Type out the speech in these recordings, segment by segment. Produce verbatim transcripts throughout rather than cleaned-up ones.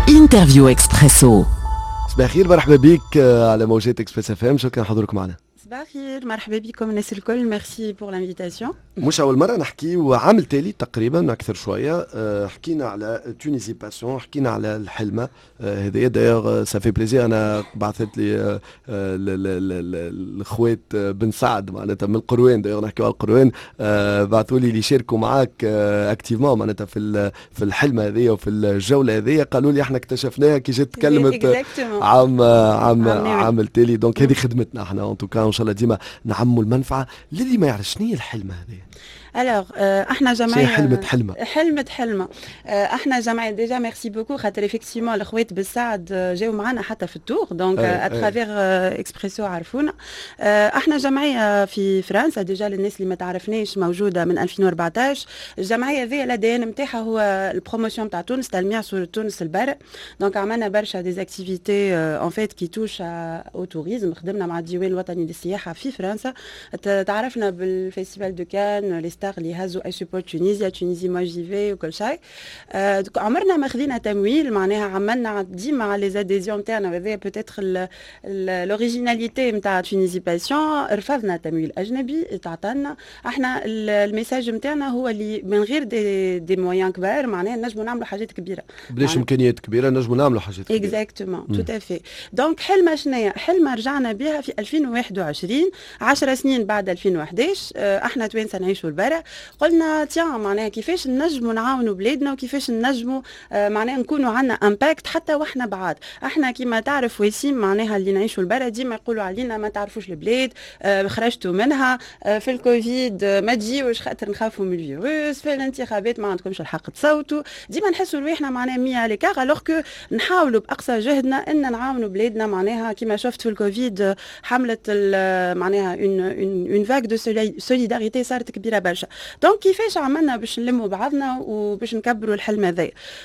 انترفيو اكسبريسو. صباح الخير، مرحبا بك على موجات اكسبريس اف ام. شكرا حضورك معنا. صباح الخير، مرحبا بكم الناس الكل. ميرسي بور لانفيتاسيون. مش اول مره نحكي، وعام تالي تقريبا اكثر شويه. حكينا على تونيزي باسيون، حكينا على الحلمه هذايا. دايوغ سافي بليزير، انا بعثت لي الاخوات بن سعد معناتها من القروان، دايوغ نحكيو على القروان، بعثوا لي اللي يشاركوا معاك اكتيفمون معناتها في في الحلمه هذيا وفي الجوله هذيا. قالوا لي احنا اكتشفناها كي جات تكلمت عام عام عام تالي. دونك هذه خدمتنا احنا ان توكا، ان شاء الله ديما نعموا المنفعه. للي ما يعرف شنو هي الحلمه هذه؟ الوغ احنا جمعيه حلمة حلمة حلمة حلمة احنا جمعيه ديجا ميرسي بوكو خاطر افيكتيمون الاخوات بالسعد جاوا معنا حتى في التور، دونك اترافيغ اكسبريسو عرفونا. احنا جمعيه في فرنسا ديجا، للناس اللي ما تعرفناش موجوده من ألفين وأربعطاش. الجمعيه ذي الدي ان نتاعها هو البروموسيون تاع تونس، تلميع صوره تونس البرق. دونك عملنا برشا ديزاكتيفيتي ان فيت كي توش او توريزم. خدمنا مع الديوان الوطني للسياحه في فرنسا، تعرفنا بالفيستيفال دو كان اللي هزوا اي سوبورت تونيزيا تونيزي ما جيفي وكل شيء. آه عمرنا ما خذينا تمويل، معناها عملنا ديما لي زاديزيون تاعنا، وهذا بوتيتر لوريجيناليتي نتاع تونيزي باسيون. رفضنا تمويل اجنبي تعطلنا. احنا الميساج نتاعنا هو اللي من غير دي, دي مويان كبار معناها نجموا نعملوا حاجات كبيره، بلاش امكانيات كبيره نجموا نعملوا حاجات كبيره. اكزاكتومون تو افي. دونك حلمه شنيا؟ حلمه رجعنا بها في ألفين وواحد وعشرين، عشر سنين بعد ألفين وأحداش. آه احنا توانسه نعيشوا البرع. قلنا تيان معناها كيفاش نجموا نعاونوا بلادنا، وكيفاش نجموا آه معناها نكونوا عندنا امباكت حتى واحنا بعاد. احنا كيما تعرف وسيم معناها اللي نعيشوا البرا ديما يقولوا علينا ما تعرفوش البلاد، آه خرجتوا منها، آه في الكوفيد آه ما تجيوش خاطر نخافوا من الفيروس، في الانتخابات ما عندكمش الحق تصوتوا. ديما نحسوا روحنا معناها مية على كار، الوغ كو نحاولوا باقصى جهدنا ان نعاونوا بلادنا. معناها كيما شفت في الكوفيد حملت معناها اون اون فاك دو سوليداريتي صارت كبيره برشا. دونك كيفاش عملنا باش نلموا بعضنا وباش نكبروا الحلم هذا؟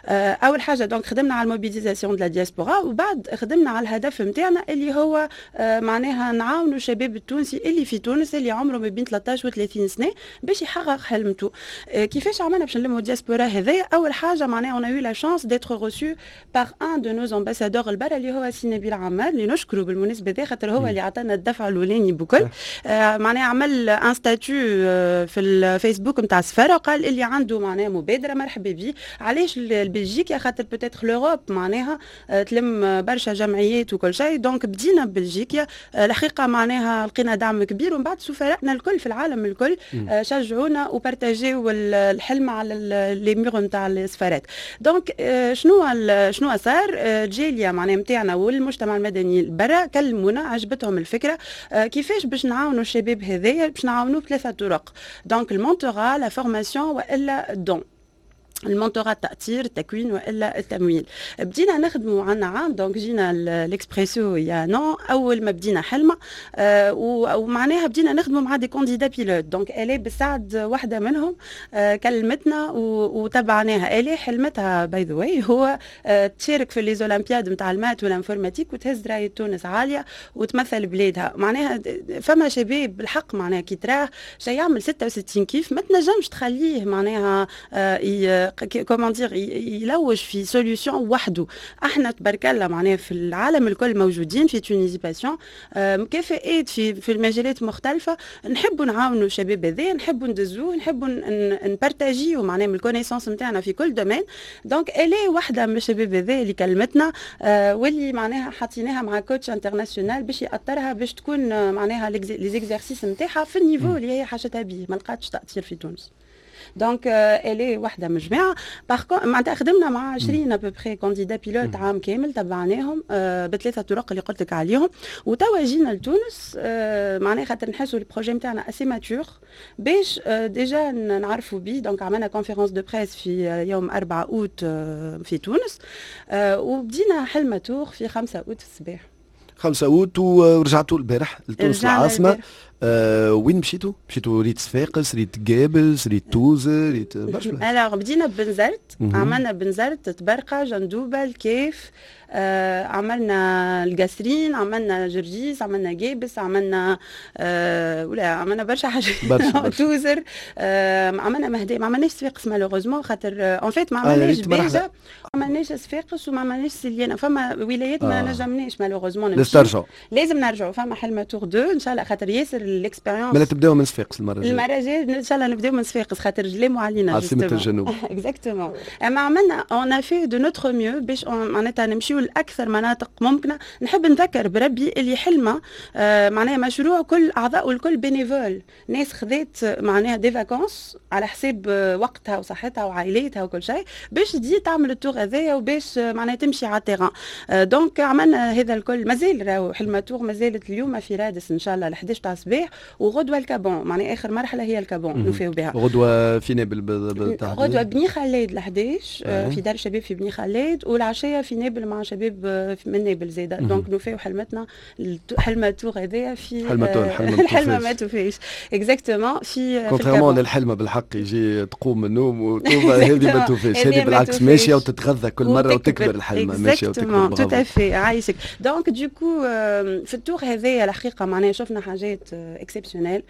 اول حاجه دونك خدمنا على الموبيليزاسيون دو لا دياسبورا، وبعد خدمنا على الهدف نتاعنا اللي هو معناها نعاونوا الشباب التونسي اللي في تونس اللي عمره ما بين ثلاثطاش و ثلاثين سنه باش يحقق حلمته. كيفاش عملنا باش نلموا الدياسبورا هذايا؟ اول حاجه معناها اون يو لا شانس ديتر روسو بار ان دو نوز امباسادور البرا اللي هو سي نبيل عمار، اللي نشكره بالمناسبه ذي خاطر هو اللي عطانا الدفع الاولاني بكل. معناها عمل ان ستاتيو في الفيسبوك نتاع سفاره، وقال اللي عنده معناها مبادره مرحبا به. علاش البلجيك؟ خاطر بوتيتر لوروب معناها تلم برشا جمعيات وكل شيء. دونك بدينا ببلجيكا، الحقيقه معناها لقينا دعم كبير، ومن بعد سفرائنا الكل في العالم الكل شجعونا وبارتاجيو الحلم على لي ميغ نتاع السفارات. دونك شنو شنو صار؟ الجاليه معناها نتاعنا والمجتمع المدني برا كلمونا، عجبتهم الفكره. كيفاش باش نعاونوا الشباب هذايا؟ باش نعاونوا بثلاثه طرق. دونك المونتورا، لا فورماسيون، والا الدون. المونتورا التأثير، التكوين، والا التمويل. بدينا نخدموا عنا عام، دونك جينا الاكسبريسو يا نو اول ما بدينا حلمه. آه ومعناها بدينا نخدموا مع دي كونديدا بيلوت. دونك الي بالسعد واحده منهم آه كلمتنا وتبعناها. الي حلمتها باي ذا واي هو آه تشارك في لي زولمبياد نتاع المات والانفورماتيك وتهز رايه تونس عاليه وتمثل بلادها. معناها فما شباب بالحق معناها كي تراه شي يعمل ستة وستين كيف ما تنجمش تخليه معناها آه كومون دير يلوج في سوليوشن وحده. احنا تبارك الله معناها في العالم الكل موجودين في تونيزي باسيون، مكافئات في في المجالات مختلفه. نحبوا نعاونوا الشباب هذا، نحبوا ندزوه، نحبوا نبارتاجيو معناها من الكونيسونس نتاعنا في كل دومين. دونك الي واحده من الشباب هذا اللي كلمتنا، واللي معناها حطيناها مع كوتش انترناسيونال باش ياثرها باش تكون معناها لي زيكزارسيس نتاعها في النيفو اللي هي حاجتها به، ما لقاتش تاثير في تونس. دونك الي واحده من الجماعه. باغ معناتها خدمنا مع عشرين ابوبخي كونديدا بيلوت عام كامل، تبعناهم بثلاثه طرق اللي قلت لك عليهم. وتوا جينا لتونس معناها خاطر نحسوا البروجي نتاعنا اسي ماتور باش ديجا نعرفوا بيه. دونك عملنا كونفيرونس دو بريس في يوم أربعة اوت في تونس، وبدينا حلمه تور في خمسة اوت في الصباح. خمسة اوت ورجعتوا البارح لتونس العاصمه. آه وين مشيتوا؟ مشيتوا ريت صفاقس، ريت جابلز، ريت توزة، ريت برشا. alors بدينا ببنزرت، عملنا بنزرت، تبرقة، جندوبة، الكيف، آه عملنا القاسرين، عملنا جرجيس، عملنا جابس، عملنا آه ولا عملنا برشا حاجات. برشا توزر، آه عملنا مهدي، ما عملناش صفاقس مالوغوزمون خاطر اون فيت ما عملناش بيجا، ما عملناش صفاقس وما عملناش سليانه، فما ولايات ما آه. نجمناش مالوغوزمون لازم ترجعوا، لازم نرجعوا، فما حلمة تور دو ان شاء الله خاطر ياسر الاكسبيريونس. مالا تبداو من صفاقس المره الجايه؟ المره الجايه ان شاء الله نبداو من صفاقس خاطر جلاموا علينا عاصمه الجنوب. اكزاكتومون. اما عملنا اون افي دو نوتر ميو باش معناتها نمشيو لاكثر مناطق ممكنه. نحب نذكر بربي اللي حلمه آه معناها مشروع كل اعضاء والكل بينيفول، ناس خذت معناها دي فاكونس على حساب وقتها وصحتها وعائلاتها وكل شيء باش تجي تعمل التور هذايا وباش معناها تمشي على التيران. آه دونك عملنا هذا الكل. مازال راهو حلمه تور مازالت اليوم في رادس ان شاء الله ل احد عشر تاع الصباح، وغدوه الكابون معناها اخر مرحله هي الكابون نوفيو بها. غدوه في نابل بالتحديد؟ غدوه بني خلاد ل احد عشر آه في دار الشباب في بني خلاد، والعشيه في نابل مع شباب من نابل زاده. دونك نوفيو حلمتنا حلمه تور هذايا في حلمه تور. الحلمه ما توفيش اكزاكتومون في كونتريمون للحلمه بالحق يجي تقوم من النوم وتوبه هذه ما توفيش، هذه بالعكس ماشيه وتتغذى كل مره وتكبر الحلمه ماشيه وتكبر. تو افي عايشك. دونك دوكو في التور هذايا الحقيقه معناها شفنا حاجات اكسبسيونيل،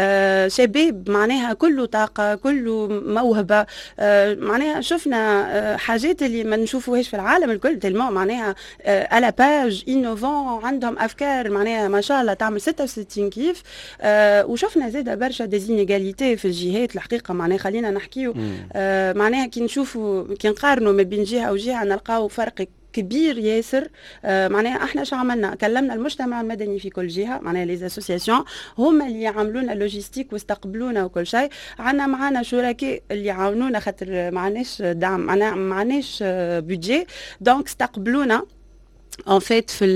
شباب معناها كله طاقه كله موهبه، معناها شفنا حاجات اللي ما نشوفوهاش في العالم الكل تلمو معناها على باج انوفون، عندهم افكار معناها ما شاء الله تعمل ستة وستين كيف. آه وشفنا زاده برشا ديزينيغاليتي في الجهات الحقيقه معناها خلينا نحكيو آه معناها كي نشوفوا كي نقارنوا ما بين جهه وجهه نلقاو فرق كبير ياسر. آه معناها احنا شو عملنا؟ كلمنا المجتمع المدني في كل جهه معناها لي اسوسياسيون هما اللي يعملوا لنا لوجيستيك واستقبلونا وكل شيء. عندنا معنا شركاء اللي يعاونونا خاطر معناش دعم، معنا معناش بودجي، دونك استقبلونا en fait في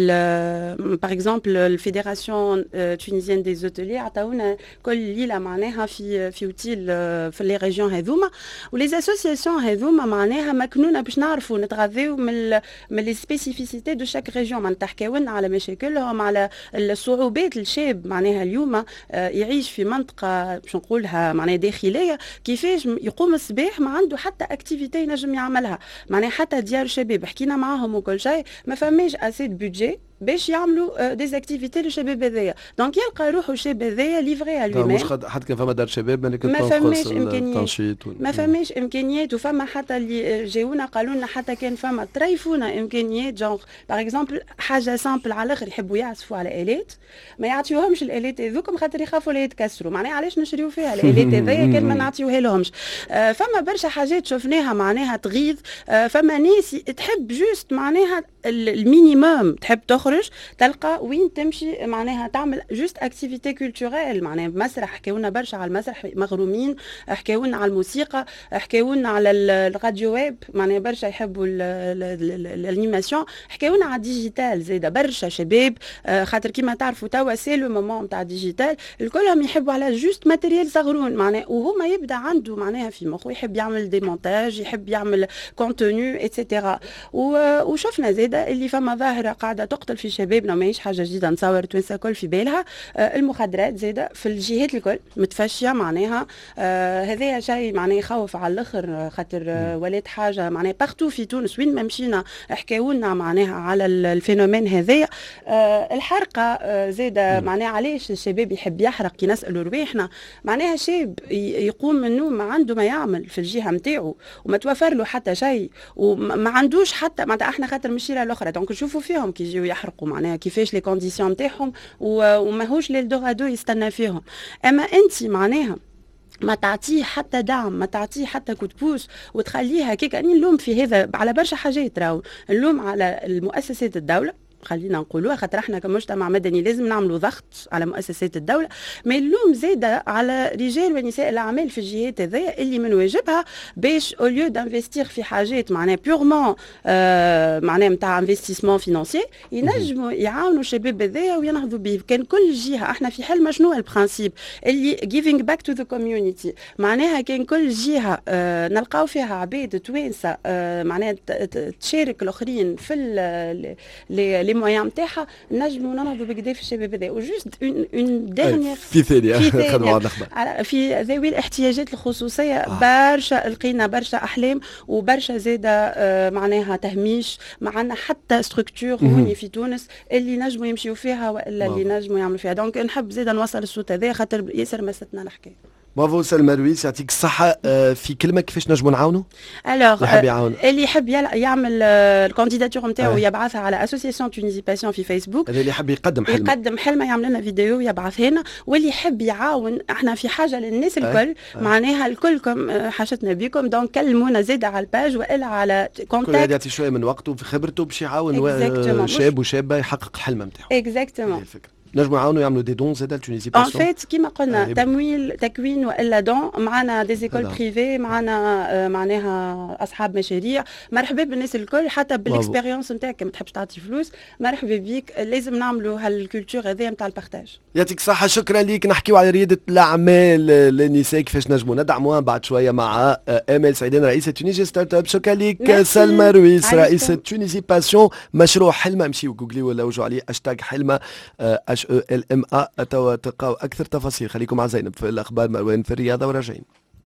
par exemple الفيدراسيون تونيزيان دي زوتيلي عطاونا كل ليله معناها في في اوتيل في لي ريجيون هذوما، ولي اسوسياسيون هذوما معناها مكنونه باش نعرفوا نتغذاو من من لي سبيسيفيسيتي دو شاك ريجيون، معناها تحكيو لنا على مشاكلهم على الصعوبات الشاب معناها اليوم يعيش في منطقه باش نقولها معناها داخليه، كيفاش يقوم الصباح ما عنده حتى اكتيفيتي ينجم يعملها معناها حتى ديار شباب حكينا معاهم وكل شيء ما فماش اسي دو بودجي باش يعملوا دي اكتيفيتي للشباب هذايا. دونك يلقى روحه الشاب هذايا ليفري على لومين. مش حتى كان فما دار شباب ما فماش امكانيات، ما فماش امكانيات. وفما حتى اللي جاونا قالوا لنا حتى كان فما طريفونا امكانيات جونغ باغ اكزومبل حاجه سامبل على الاخر يحبوا يعزفوا على الات ما يعطيوهمش الالات هذوكم خاطر يخافوا لا يتكسروا، معناها علاش نشريو فيها الالات هذيا كان ما نعطيوها لهمش. آه فما برشا حاجات شفناها معناها تغيظ. آه فما ناس تحب جوست معناها المينيموم، تحب تخرج تلقى وين تمشي معناها تعمل جوست اكتيفيتي كولتوريل معناها مسرح. حكاونا برشا على المسرح مغرومين، حكاونا على الموسيقى، حكاونا على الراديو ويب معناها برشا يحبوا الانيماسيون، حكاونا على الديجيتال زاده برشا شباب خاطر كيما تعرفوا توا سي لو مومون نتاع الديجيتال الكلهم يحبوا على جوست ماتيريال صغرون معناها، وهما يبدا عنده معناها في مخه يحب يعمل دي مونتاج يحب يعمل كونتوني ايتترا. وشفنا زاده اللي فما ظاهره قاعده تقتل في شبابنا ماهيش حاجه جديده نتصور توانسه الكل في بالها، آه المخدرات زاده في الجهات الكل متفشيه معناها. آه هذايا شيء معناه يخوف على الاخر خاطر آه ولات حاجه معناه بارتو في تونس وين ما مشينا حكاونا معناها على الفينومين هذايا. آه الحرقه آه زاده معناه علاش الشباب يحب يحرق كي نسالوا رواحنا معناها شاب يقوم من النوم ما عنده ما يعمل في الجهه نتاعو وما توفر له حتى شيء وما عندوش حتى معناتها احنا خاطر مشيره الاخرى دونك نشوفوا فيهم كي يجيو يحرقوا معناها كيفاش لي كونديسيون نتاعهم وماهوش للدوغادو يستنى فيهم. اما انت معناها ما تعطيه حتى دعم ما تعطيه حتى كود بوس وتخليها كيك. اني نلوم في هذا على برشا حاجات، راهو نلوم على المؤسسات الدوله خلينا نقولوها خاطر احنا كمجتمع مدني لازم نعملوا ضغط على مؤسسات الدوله، ما اللوم زاده على رجال ونساء الاعمال في الجهات هذيا اللي من واجبها باش اوليو دانفستير في حاجات معناها بيغمون آه معناها نتاع انفستيسمون فينانسي ينجموا يعاونوا الشباب هذيا وينهضوا به. كان كل جهه احنا في حلمه شنو البرانسيب اللي giving back to the community معناها كان كل جهه آه نلقاو فيها عباد توانسه آه معناها تشارك الاخرين في لي لي مويان نتاعها نجموا ننهضوا بكدا في الشباب هذا. وجوست اون اون ديرنيير في ثانيه خدمه على في ذوي الاحتياجات الخصوصيه آه. برشا لقينا برشا احلام وبرشا زاده آه معناها تهميش معنا حتى ستركتور هوني في تونس اللي نجموا يمشيوا فيها والا اللي نجموا يعملوا فيها. دونك نحب زاده نوصل الصوت هذا خاطر ياسر مستنا الحكايه. برافو سلمى رويس يعطيك الصحة. في كلمة كيفاش نجموا نعاونوا؟ الوغ اللي يحب يعمل الكانديداتور نتاعو يبعثها على اسوسياسيون تونيزي باسيون في فيسبوك. هذا اللي يحب يقدم حلمة يقدم حلمة يعمل لنا فيديو يبعثها لنا. واللي يحب يعاون احنا في حاجة للناس الكل معناها الكلكم حاجتنا بكم. دونك كلمونا زيد على الباج والا على كونتاكت. كل واحد يعطي شوية من وقته وفي خبرته باش يعاون شاب وشابة يحقق الحلمة نتاعو. اكزاكتومون. نجموا يعاونوا يعملوا دي دون زاد لتونيزي باسيون. ان فيت كيما قلنا آه تمويل تكوين والا دون. معنا دي زيكول بريفي معنا آه معناها اصحاب مشاريع. مرحبا بالناس الكل حتى بالاكسبيريونس نتاعك ما تحبش تعطي فلوس مرحبا بيك. لازم نعملوا هالكولتور هذه نتاع البارتاج. يعطيك الصحة. شكرا ليك. نحكيو على ريادة الأعمال للنساء كيفاش نجموا ندعموها بعد شوية مع آمال سعيدان رئيسة تونيزي ستارت اب. شكرا ليك سلمى رويس رئيسة تونيزي باسيون. مشروع حلمة مشيو جوجلي ولا وجوا عليه هاشتاج حلمة اتش او ال ام ا تلقاو اكثر تفاصيل. خليكم مع زينب في الاخبار مروان في الرياضه وراجعين.